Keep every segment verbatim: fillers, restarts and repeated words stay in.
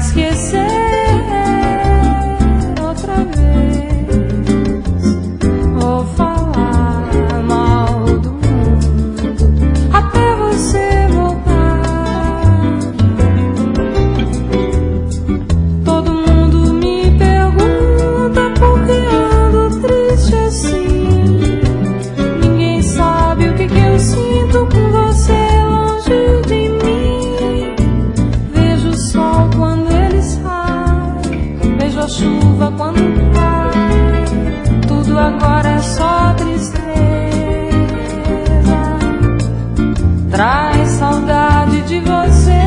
esquecer outra vez, ou falar mal do mundo até você voltar. Todo mundo me pergunta por que ando triste assim. Ninguém sabe o que que eu sinto com você longe de mim. Vejo o sol quando ele sai, vejo a chuva quando cai. Tudo agora é só tristeza. Traz saudade de você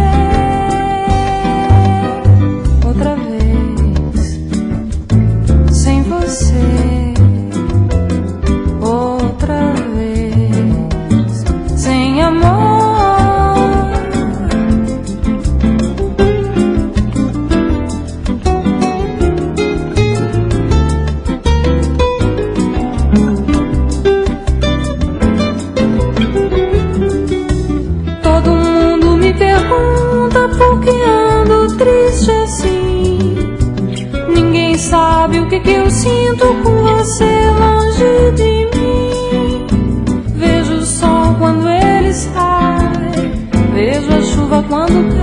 outra vez, sem você outra vez, sem amor. Todo mundo me pergunta por que ando triste assim. Ninguém sabe o que que eu sinto com você longe de mim. Vejo o sol quando ele sai, vejo a chuva quando cai.